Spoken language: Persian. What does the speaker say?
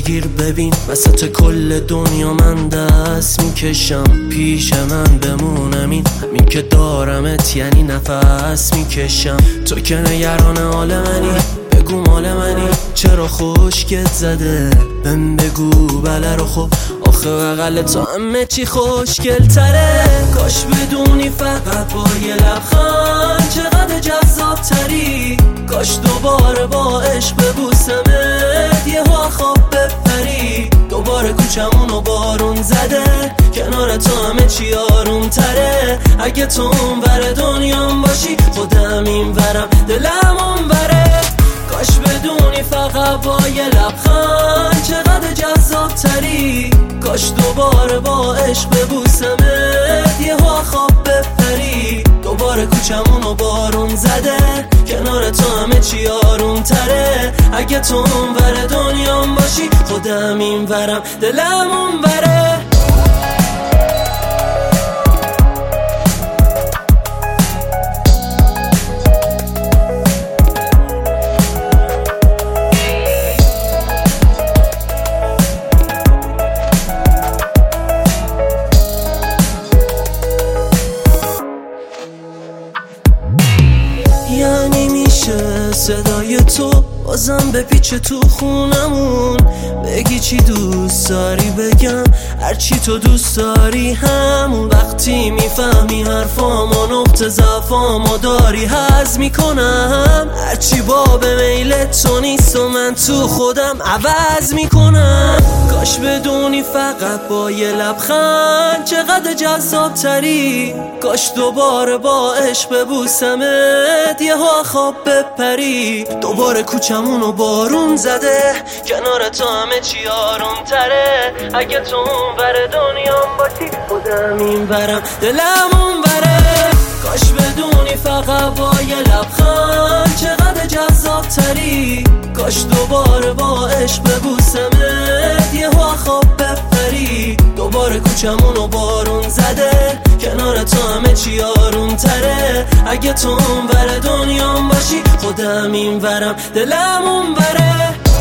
بگیر ببین وسط کل دنیا من دست میکشم، پیش من بمونم همین که دارمت یعنی نفس میکشم. تو که نگران حال منی، بگو مال منی، چرا خوشگت زده بهم بگو بله رو. خب آخه بغل تو همه چی خوشگل تره. کاش بدونی فقط با یه لبخند چقدر جذاب تری. کاش دوباره با عشق ببوسمت یه خواب بپری. دوباره کوچمونو بارون زده، کنار تو همه چی آروم تره. اگه تو اون ور دنیام باشی خودم این ورم دلم اون وره. کاش بدونی فقط با یه لبخند چقدر جذاب تری. کاش دوباره با عشق ببوسمت یه خواب بپری. دوباره کوچمونو بارون زده، کنار تو همه چی آروم تره. اگه تو اون ور دنیام باشی خودم این ورم دلم اون وره. یعنی میشه صدای تو بازم بپیچه تو خونمون، بگی چی دوست داری بگم هرچی تو دوست داری همون. وقتی میفهمی حرفامو نقطه ضعفامو داری حذف میکنم. هرچی باب میل تو نیست و من تو خودم عوض میکنم. کاش بدونی فقط با یه لبخند چقدر جذاب تری. کاش دوباره با عشق ببوسمت یه خواب بپری. دوباره کوچمونو بارون زده، کنار تو همه چی آروم تره. اگه تو اون ور دنیام باشی خودم این ورم دلم اون وره. کاش بدونی فقط با یه لبخند چقدر جذاب تری. کاش دوباره با عشق ببوسمت یه خواب بپری. دوباره کوچمونو بارون زده، کنار تو همه چی آروم تره. اگه تو اون ور دنیام باشی خودم این ورم دلم اون وره.